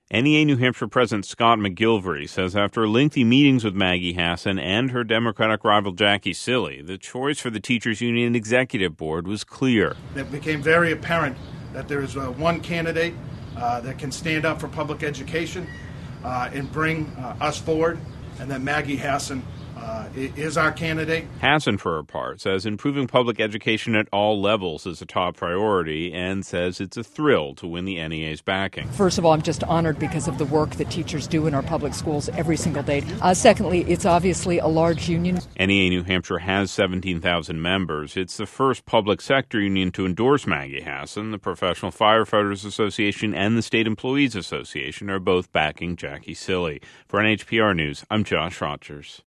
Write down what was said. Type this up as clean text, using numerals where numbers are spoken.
NEA New Hampshire President Scott McGilvery says after lengthy meetings with Maggie Hassan and her Democratic rival Jackie Silley, the choice for the Teachers Union Executive Board was clear. It became very apparent that there is one candidate that can stand up for public education and bring us forward, and that Maggie Hassan is our candidate. Hassan, for her part, says improving public education at all levels is a top priority and says it's a thrill to win the NEA's backing. First of all, I'm just honored because of the work that teachers do in our public schools every single day. Secondly, it's obviously a large union. NEA New Hampshire has 17,000 members. It's the first public sector union to endorse Maggie Hassan. The Professional Firefighters Association and the State Employees Association are both backing Jackie Silley. For NHPR News, I'm Josh Rogers.